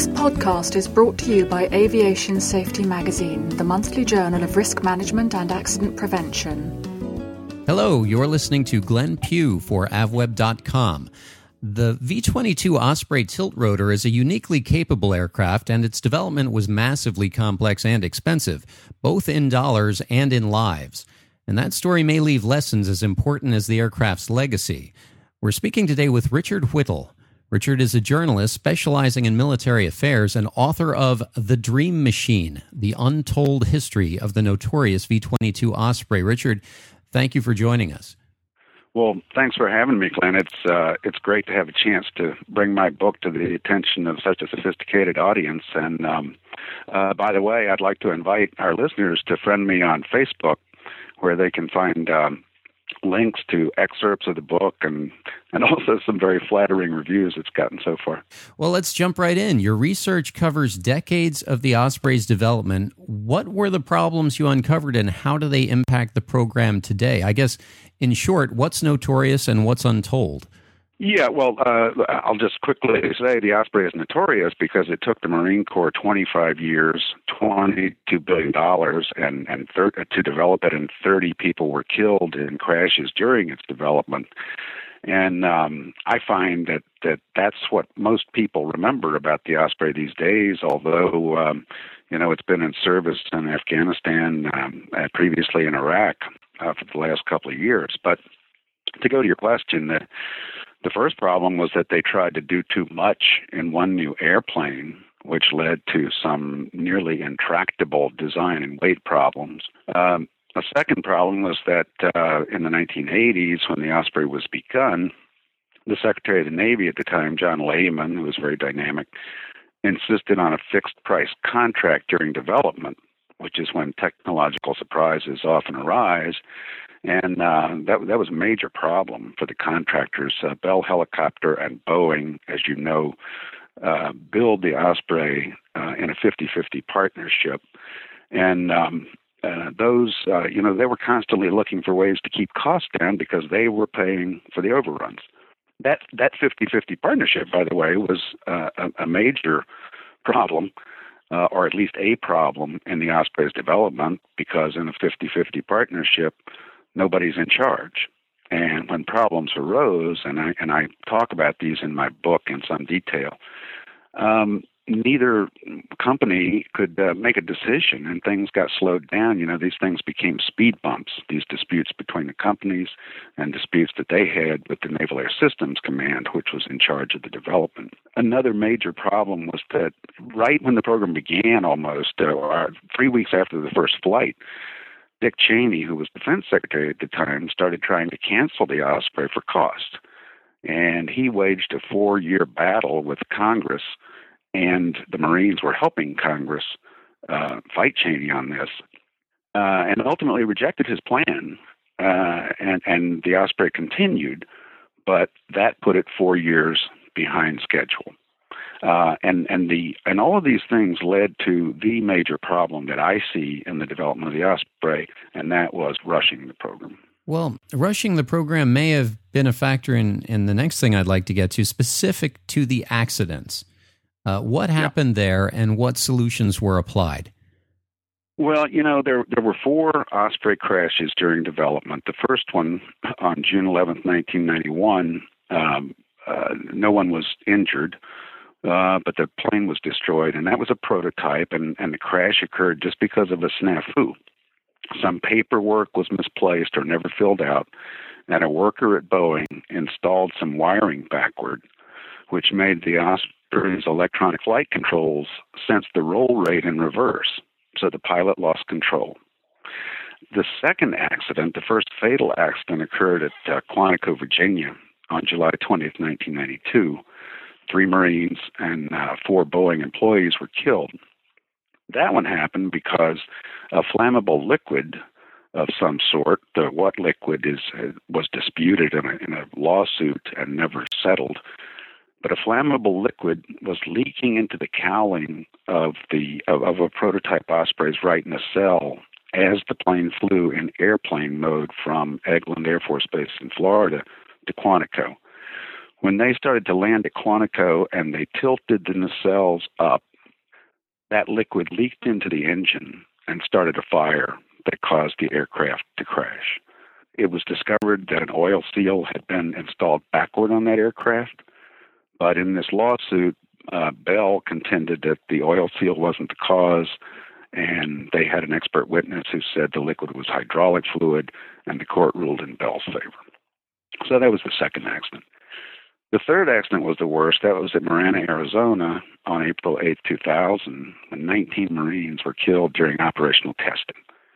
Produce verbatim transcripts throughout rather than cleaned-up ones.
This podcast is brought to you by Aviation Safety Magazine, the monthly journal of risk management and accident prevention. Hello, you're listening to Glenn Pugh for avweb dot com. The V twenty-two Osprey tiltrotor is a uniquely capable aircraft, and its development was massively complex and expensive, both in dollars and in lives. And that story may leave lessons as important as the aircraft's legacy. We're speaking today with Richard Whittle. Richard is a journalist specializing in military affairs and author of The Dream Machine, The Untold History of the Notorious V twenty-two Osprey. Richard, thank you for joining us. Well, thanks for having me, Glenn. It's uh, it's great to have a chance to bring my book to the attention of such a sophisticated audience. And um, uh, by the way, I'd like to invite our listeners to friend me on Facebook, where they can find um, links to excerpts of the book and, and also some very flattering reviews it's gotten so far. Well, let's jump right in. Your research covers decades of the Osprey's development. What were the problems you uncovered, and how do they impact the program today? I guess, in short, what's notorious and what's untold? Yeah, well, uh, I'll just quickly say the Osprey is notorious because it took the Marine Corps twenty-five years, twenty-two billion dollars, and, and thir- to develop it, and thirty people were killed in crashes during its development. And um, I find that, that that's what most people remember about the Osprey these days, although, um, you know, it's been in service in Afghanistan, um, uh, previously in Iraq uh, for the last couple of years. But to go to your question, the The first problem was that they tried to do too much in one new airplane, which led to some nearly intractable design and weight problems. Um, a second problem was that uh, in the nineteen eighties, when the Osprey was begun, the Secretary of the Navy at the time, John Lehman, who was very dynamic, insisted on a fixed-price contract during development, which is when technological surprises often arise. And uh, that that was a major problem for the contractors. Uh, Bell Helicopter and Boeing, as you know, uh, build the Osprey uh, in a fifty-fifty partnership. And um, uh, those, uh, you know, they were constantly looking for ways to keep costs down because they were paying for the overruns. That that fifty-fifty partnership, by the way, was uh, a, a major problem. Uh, or at least a problem in the Osprey's development, because in a fifty-fifty partnership, nobody's in charge. And when problems arose, and I and I talk about these in my book in some detail, um, neither company could uh, make a decision, and things got slowed down. You know, these things became speed bumps, these disputes between the companies and disputes that they had with the Naval Air Systems Command, which was in charge of the development. Another major problem was that right when the program began, almost uh, or three weeks after the first flight, Dick Cheney, who was Defense Secretary at the time, started trying to cancel the Osprey for cost. And he waged a four-year battle with Congress, and the Marines were helping Congress uh, fight Cheney on this, uh, and ultimately rejected his plan, uh, and, and the Osprey continued, but that put it four years behind schedule. Uh, and and the and all of these things led to the major problem that I see in the development of the Osprey, and that was rushing the program. Well, rushing the program may have been a factor in, in the next thing I'd like to get to, specific to the accidents. Uh, what happened yeah. there, and what solutions were applied? Well, you know, there there were four Osprey crashes during development. The first one on June eleventh, nineteen ninety-one, um, uh, no one was injured. Uh, but the plane was destroyed, and that was a prototype, and, and the crash occurred just because of a snafu. Some paperwork was misplaced or never filled out, and a worker at Boeing installed some wiring backward, which made the Osprey's electronic flight controls sense the roll rate in reverse, so the pilot lost control. The second accident, the first fatal accident, occurred at uh, Quantico, Virginia on July twentieth, nineteen ninety-two. Three Marines and uh, four Boeing employees were killed. That one happened because a flammable liquid of some sort, the what liquid is uh, was disputed in a, in a lawsuit and never settled, but a flammable liquid was leaking into the cowling of the of, of a prototype Osprey's right nacelle as the plane flew in airplane mode from Eglin Air Force Base in Florida to Quantico. When they started to land at Quantico and they tilted the nacelles up, that liquid leaked into the engine and started a fire that caused the aircraft to crash. It was discovered that an oil seal had been installed backward on that aircraft, but in this lawsuit, uh, Bell contended that the oil seal wasn't the cause, and they had an expert witness who said the liquid was hydraulic fluid, and the court ruled in Bell's favor. So that was the second accident. The third accident was the worst. That was at Marana, Arizona on April eighth, two thousand, when nineteen Marines were killed during operational testing.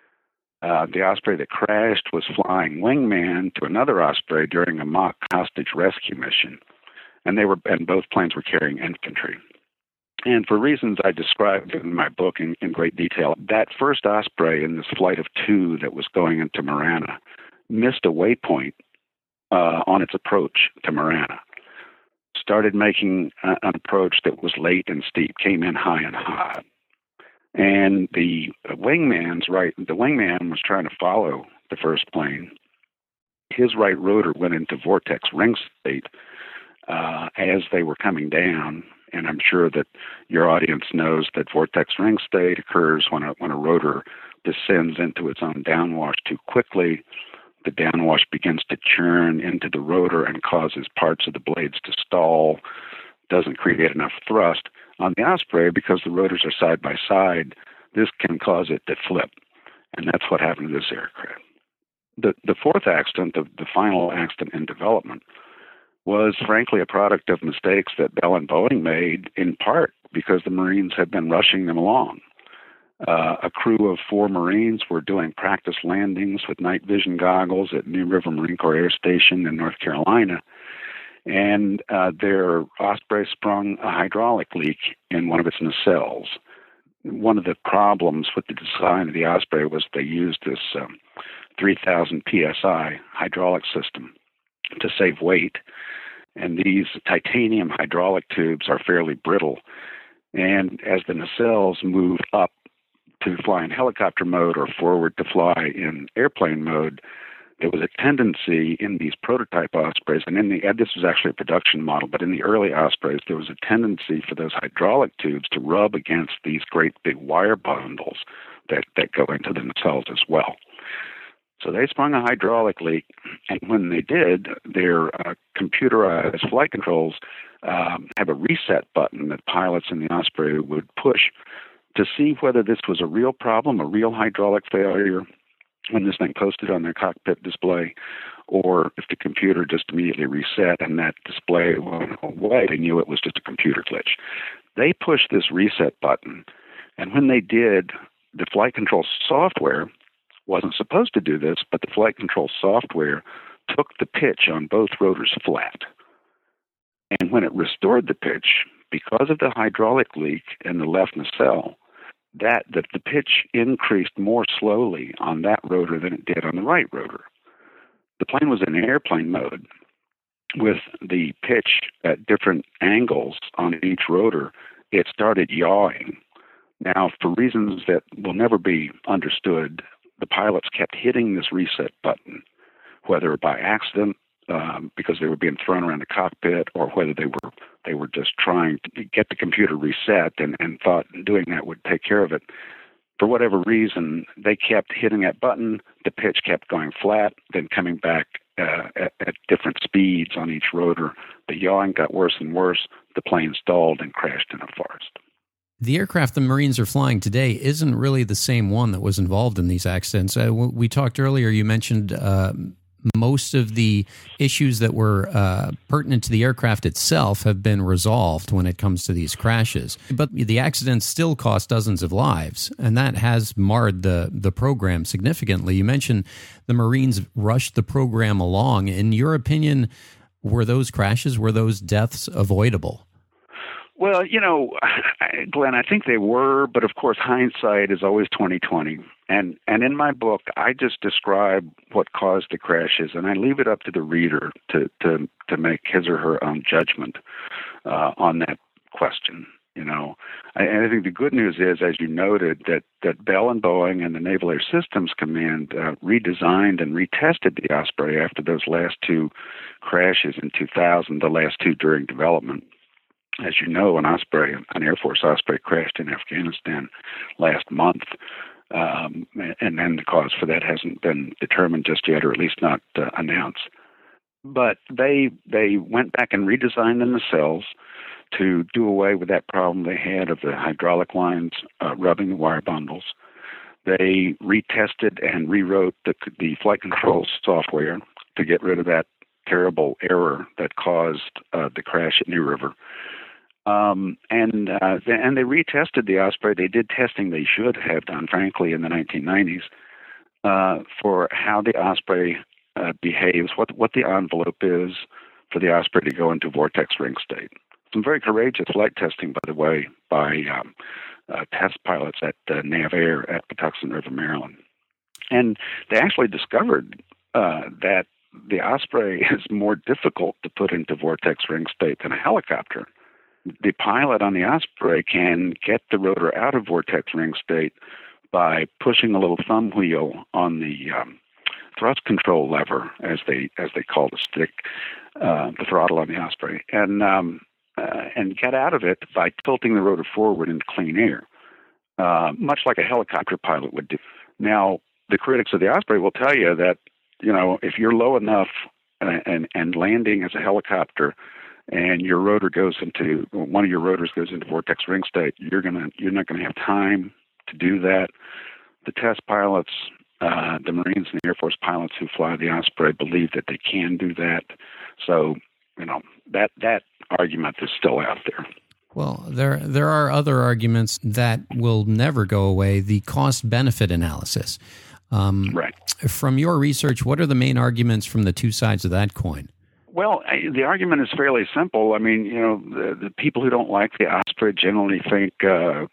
Uh, the Osprey that crashed was flying wingman to another Osprey during a mock hostage rescue mission, and they were and both planes were carrying infantry. And for reasons I described in my book in, in great detail, that first Osprey in this flight of two that was going into Marana missed a waypoint uh, on its approach to Marana. Started making uh, an approach that was late and steep, came in high and hot. And the wingman's right, the wingman was trying to follow the first plane. His right rotor went into vortex ring state uh, as they were coming down. And I'm sure that your audience knows that vortex ring state occurs when a, when a rotor descends into its own downwash too quickly. The downwash begins to churn into the rotor and causes parts of the blades to stall, doesn't create enough thrust. On the Osprey, because the rotors are side by side, this can cause it to flip. And that's what happened to this aircraft. The, the fourth accident, the, the final accident in development, was frankly a product of mistakes that Bell and Boeing made, in part because the Marines had been rushing them along. Uh, a crew of four Marines were doing practice landings with night vision goggles at New River Marine Corps Air Station in North Carolina, and uh, their Osprey sprung a hydraulic leak in one of its nacelles. One of the problems with the design of the Osprey was they used this um, three thousand P S I hydraulic system to save weight, and these titanium hydraulic tubes are fairly brittle, and as the nacelles move up to fly in helicopter mode or forward to fly in airplane mode, there was a tendency in these prototype Ospreys, and in the this was actually a production model, but in the early Ospreys, there was a tendency for those hydraulic tubes to rub against these great big wire bundles that, that go into the nacelles as well. So they sprung a hydraulic leak, and when they did, their uh, computerized flight controls um, have a reset button that pilots in the Osprey would push to see whether this was a real problem, a real hydraulic failure, when this thing posted on their cockpit display, or if the computer just immediately reset and that display went away, they knew it was just a computer glitch. They pushed this reset button, and when they did, the flight control software wasn't supposed to do this, but the flight control software took the pitch on both rotors flat. And when it restored the pitch, because of the hydraulic leak in the left nacelle, that, that the pitch increased more slowly on that rotor than it did on the right rotor. The plane was in airplane mode with the pitch at different angles on each rotor. It started yawing. Now, for reasons that will never be understood, the pilots kept hitting this reset button, whether by accident, um, because they were being thrown around the cockpit, or whether they were they were just trying to get the computer reset and, and thought doing that would take care of it. For whatever reason, they kept hitting that button. The pitch kept going flat, then coming back uh, at, at different speeds on each rotor. The yawing got worse and worse. The plane stalled and crashed in a forest. The aircraft the Marines are flying today isn't really the same one that was involved in these accidents. Uh, we talked earlier, you mentioned uh, most of the issues that were uh, pertinent to the aircraft itself have been resolved when it comes to these crashes. But the accidents still cost dozens of lives, and that has marred the, the program significantly. You mentioned the Marines rushed the program along. In your opinion, were those crashes, were those deaths avoidable? Well, you know, Glenn, I think they were, but of course, hindsight is always twenty twenty. And and in my book, I just describe what caused the crashes, and I leave it up to the reader to to to make his or her own judgment uh, on that question. You know, and I think the good news is, as you noted, that, that Bell and Boeing and the Naval Air Systems Command uh, redesigned and retested the Osprey after those last two crashes in two thousand, the last two during development. As you know, an Osprey, an Air Force Osprey, crashed in Afghanistan last month, um, and then the cause for that hasn't been determined just yet, or at least not uh, announced. But they they went back and redesigned the nacelles to do away with that problem they had of the hydraulic lines uh, rubbing the wire bundles. They retested and rewrote the, the flight control software to get rid of that terrible error that caused uh, the crash at New River. Um, and uh, they, and they retested the Osprey. They did testing they should have done, frankly, in the nineteen nineties uh, for how the Osprey uh, behaves, what what the envelope is for the Osprey to go into vortex ring state. Some very courageous flight testing, by the way, by um, uh, test pilots at uh, NavAir at Patuxent River, Maryland. And they actually discovered uh, that the Osprey is more difficult to put into vortex ring state than a helicopter. The pilot on the Osprey can get the rotor out of vortex ring state by pushing a little thumb wheel on the um, thrust control lever, as they as they call the stick, uh, the throttle on the Osprey, and um, uh, and get out of it by tilting the rotor forward into clean air, uh, much like a helicopter pilot would do. Now, the critics of the Osprey will tell you that, you know, if you're low enough and and, and landing as a helicopter, and your rotor goes into one of your rotors goes into vortex ring state, you're gonna you're not gonna have time to do that. The test pilots, uh, the Marines and the Air Force pilots who fly the Osprey believe that they can do that. So, you know, that that argument is still out there. Well, there there are other arguments that will never go away. The cost-benefit analysis. Um, right. From your research, what are the main arguments from the two sides of that coin? Well, I, the argument is fairly simple. I mean, you know, the, the people who don't like the Osprey generally think, uh,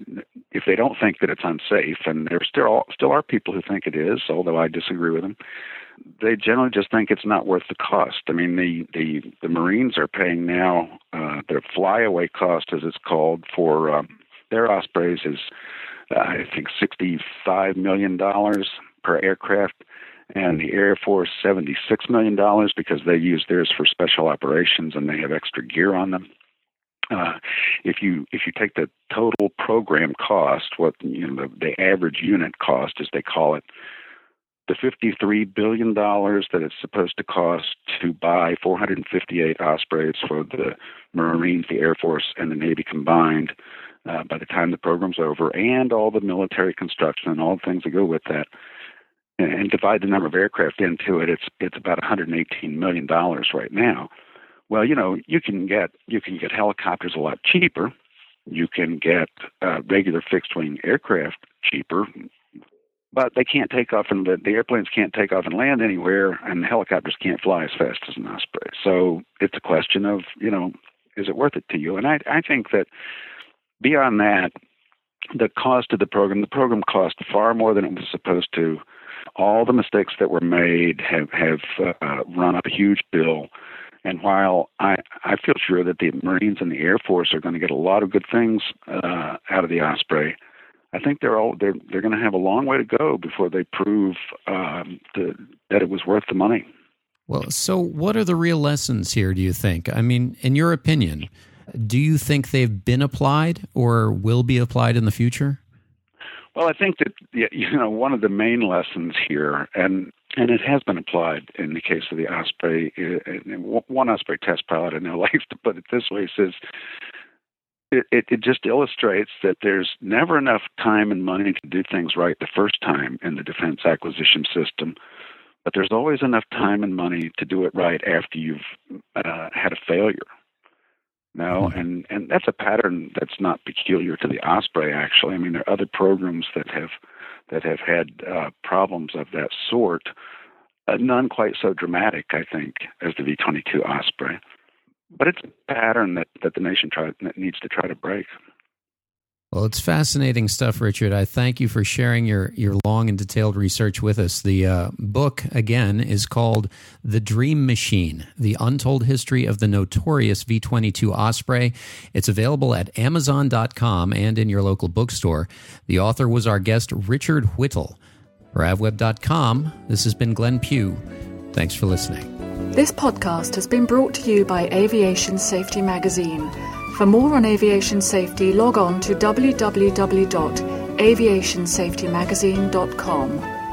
if they don't think that it's unsafe, and there still still are people who think it is, although I disagree with them, they generally just think it's not worth the cost. I mean, the, the, the Marines are paying now, uh, their flyaway cost, as it's called, for um, their Ospreys is, uh, I think, sixty-five million dollars per aircraft. And the Air Force, seventy-six million dollars, because they use theirs for special operations and they have extra gear on them. Uh, if you if you take the total program cost, what you know the, the average unit cost, as they call it, the fifty-three billion dollars that it's supposed to cost to buy four hundred fifty-eight Ospreys for the Marines, the Air Force, and the Navy combined, uh, by the time the program's over, and all the military construction and all the things that go with that, and divide the number of aircraft into it, it's it's about one hundred eighteen million dollars right now. Well, you know, you can get you can get helicopters a lot cheaper. You can get uh, regular fixed-wing aircraft cheaper, but they can't take off, and the, the airplanes can't take off and land anywhere, and the helicopters can't fly as fast as an Osprey. So it's a question of, you know, is it worth it to you? And I I think that beyond that, the cost of the program, the program cost far more than it was supposed to. All the mistakes that were made have, have uh, run up a huge bill. And while I, I feel sure that the Marines and the Air Force are going to get a lot of good things uh, out of the Osprey, I think they're all they're they're going to have a long way to go before they prove um, the, that it was worth the money. Well, so what are the real lessons here, do you think? I mean, in your opinion, do you think they've been applied or will be applied in the future? Well, I think that, you know, one of the main lessons here, and and it has been applied in the case of the Osprey, one Osprey test pilot I know likes to put it this way, says it, it, it just illustrates that there's never enough time and money to do things right the first time in the defense acquisition system, but there's always enough time and money to do it right after you've uh, had a failure. No, and, and that's a pattern that's not peculiar to the Osprey, actually. I mean, there are other programs that have that have had uh, problems of that sort, uh, none quite so dramatic, I think, as the V twenty-two Osprey. But it's a pattern that, that the nation try, that needs to try to break. Well, it's fascinating stuff, Richard. I thank you for sharing your, your long and detailed research with us. The uh, book, again, is called The Dream Machine, The Untold History of the Notorious V twenty-two Osprey. It's available at amazon dot com and in your local bookstore. The author was our guest, Richard Whittle. For avweb dot com, this has been Glenn Pugh. Thanks for listening. This podcast has been brought to you by Aviation Safety Magazine. For more on aviation safety, log on to w w w dot aviation safety magazine dot com.